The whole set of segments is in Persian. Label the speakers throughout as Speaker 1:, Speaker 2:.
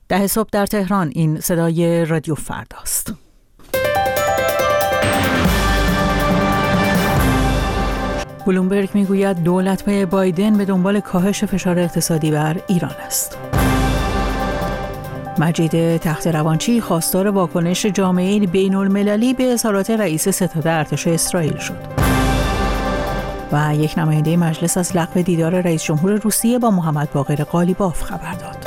Speaker 1: 10 صبح در تهران. این صدای رادیو فرداست. بلومبرگ میگوید دولت بایدن به دنبال کاهش فشار اقتصادی بر ایران است. مجید تخت‌روانچی خواستار واکنش جامعه بین‌المللی به اظهارات رئیس ستاد ارتش اسرائیل شد. و یک نماینده مجلس از لغو دیدار رئیس جمهور روسیه با محمد باقر قالیباف خبر داد.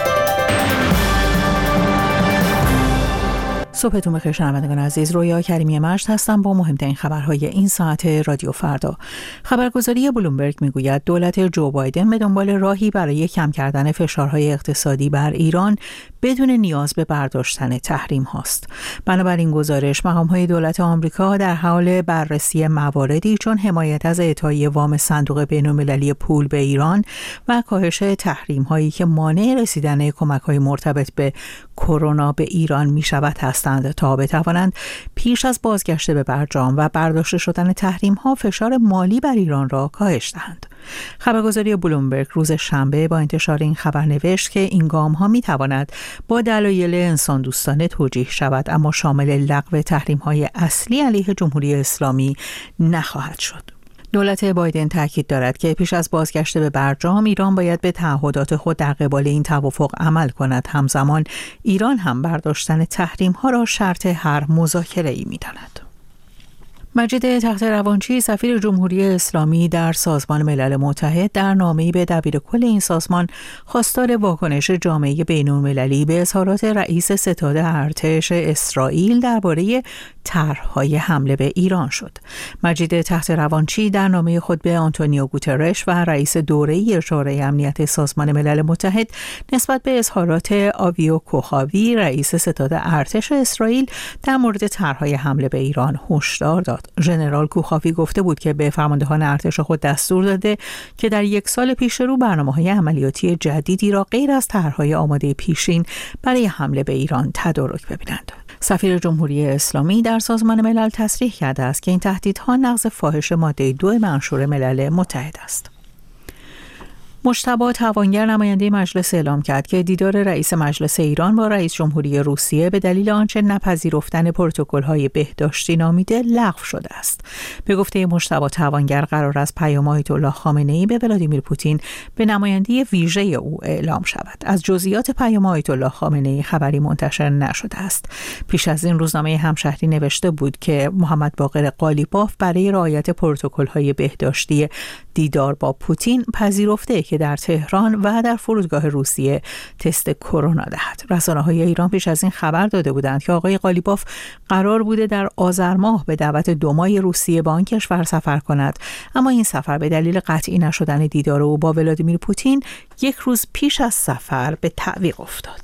Speaker 1: صبحتون بخیر شنوندگان عزیز، رویا کریمی مجد هستم با مهمترین خبرهای این ساعت رادیو فردا. خبرگزاری بلومبرگ میگوید دولت جو بایدن به دنبال راهی برای کم کردن فشارهای اقتصادی بر ایران بدون نیاز به برداشتن تحریم هاست. بنابراین گزارش مقام‌های دولت آمریکا در حال بررسی مواردی چون حمایت از اعطای وام صندوق بین‌المللی پول به ایران و کاهش تحریم هایی که مانع رسیدن کمک‌های مرتبط به کرونا به ایران می‌شود هستند تا بتوانند پیش از بازگشت به برجام و برداشته شدن تحریم ها فشار مالی بر ایران را کاهش دهند. خبرگزاری بلومبرگ روز شنبه با انتشار این خبر نوشت که این گام ها می تواند با دلایل انسان دوستانه توجیه شود اما شامل لغو تحریم های اصلی علیه جمهوری اسلامی نخواهد شد. دولت بایدن تاکید دارد که پیش از بازگشت به برجام ایران باید به تعهدات خود در قبال این توافق عمل کند. همزمان ایران هم برداشتن تحریم ها را شرط هر مذاکره‌ای می‌داند. مجید تخت‌روانچی سفیر جمهوری اسلامی در سازمان ملل متحد در نامه‌ای به دبیرکل این سازمان خواستار واکنش جامعه بین‌المللی به اظهارات رئیس ستاد ارتش اسرائیل درباره طرح‌های حمله به ایران شد. مجید تخت‌روانچی در نامه خود به آنتونیو گوترش و رئیس دوره‌ای شورای امنیت سازمان ملل متحد نسبت به اظهارات آویو کوخاوی رئیس ستاد ارتش اسرائیل در مورد طرح‌های حمله به ایران هشدار داد. ژنرال کوخاوی گفته بود که به فرماندهان ارتش خود دستور داده که در 1 سال پیش رو برنامه‌های عملیاتی جدیدی را غیر از طرح‌های آماده پیشین برای حمله به ایران تدارک ببینند. سفیر جمهوری اسلامی در سازمان ملل تصریح کرده است که این تهدیدها نقض فاحش ماده 2 منشور ملل متحد است. مجتبی توانگر نماینده مجلس اعلام کرد که دیدار رئیس مجلس ایران با رئیس جمهوری روسیه به دلیل آنچه نپذیرفتن پروتکل‌های بهداشتی نامیده لغو شده است. به گفته مجتبی توانگر قرار است پیام آیت الله خامنه‌ای به ولادیمیر پوتین به نماینده ویژه او اعلام شود. از جزئیات پیام آیت الله خامنه‌ای خبری منتشر نشده است. پیش از این روزنامه همشهری نوشته بود که محمد باقر قالیباف برای رعایت پروتکل‌های بهداشتی دیدار با پوتین پذیرفته که در تهران و در فرودگاه روسیه تست کرونا دهد. رسانه‌های ایران پیش از این خبر داده بودند که آقای قالیباف قرار بوده در آذر ماه به دعوت 2 ماه روسیه به آن کشور سفر کند، اما این سفر به دلیل قطعی نشدن دیدار او با ولادیمیر پوتین 1 روز پیش از سفر به تعویق افتاد.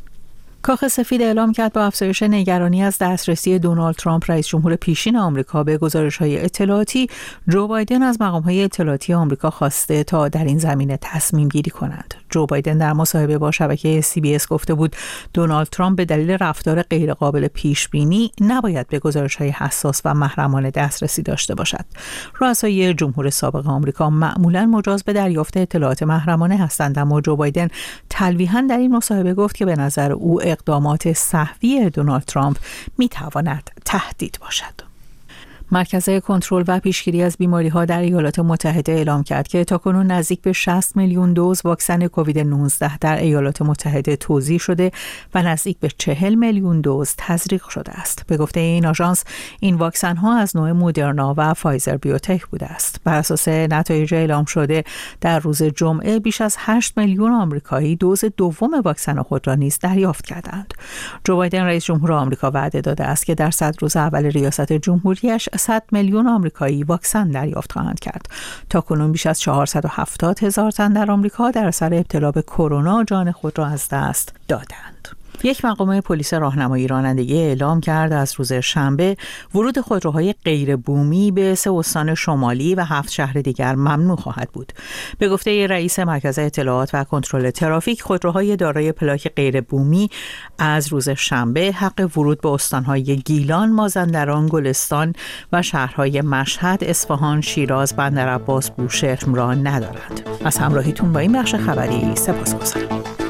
Speaker 1: کاخ سفید اعلام کرد با افزایش نگرانی از دسترسی دونالد ترامپ رئیس جمهور پیشین آمریکا به گزارش‌های اطلاعاتی، جو بایدن از مقام‌های اطلاعاتی آمریکا خواسته تا در این زمینه تصمیم گیری کنند. جو بایدن در مصاحبه با شبکه CBS گفته بود دونالد ترامپ به دلیل رفتار غیرقابل پیش‌بینی نباید به گزارش‌های حساس و محرمانه دسترسی داشته باشد. رؤسای جمهور سابق آمریکا معمولاً مجاز به دریافت اطلاعات محرمانه هستند، اما جو بایدن تلویحاً در این مصاحبه گفت که به نظر او اقدامات سهوی دونالد ترامپ می‌تواند تهدید باشد. مرکز کنترل و پیشگیری از بیماری‌ها در ایالات متحده اعلام کرد که تاکنون نزدیک به 60 میلیون دوز واکسن کووید 19 در ایالات متحده توزیع شده و نزدیک به 40 میلیون دوز تزریق شده است. به گفته این آژانس این واکسن‌ها از نوع مودرنا و فایزر بیوتک بوده است. بر اساس نتایج اعلام شده در روز جمعه بیش از 8 میلیون آمریکایی دوز دوم واکسن خود را نیز دریافت کردند. جو بایدن رئیس جمهور آمریکا وعده داده است که در 100 روز اول ریاست جمهوریش 100 میلیون آمریکایی واکسن دریافت خواهند کرد. تاکنون بیش از 470,000 تن در آمریکا در اثر ابتلا به کرونا جان خود را از دست دادند. یک مقام پلیس راهنمایی رانندگی اعلام کرد از روز شنبه ورود خودروهای غیر بومی به 3 استان شمالی و 7 شهر دیگر ممنوع خواهد بود. به گفته رئیس مرکز اطلاعات و کنترل ترافیک، خودروهای دارای پلاک غیر بومی از روز شنبه حق ورود به استانهای گیلان، مازندران، گلستان و شهرهای مشهد، اصفهان، شیراز، بندرعباس، بوشهر را ندارند. از همراهیتون با این بخش خبری سپاسگزارم.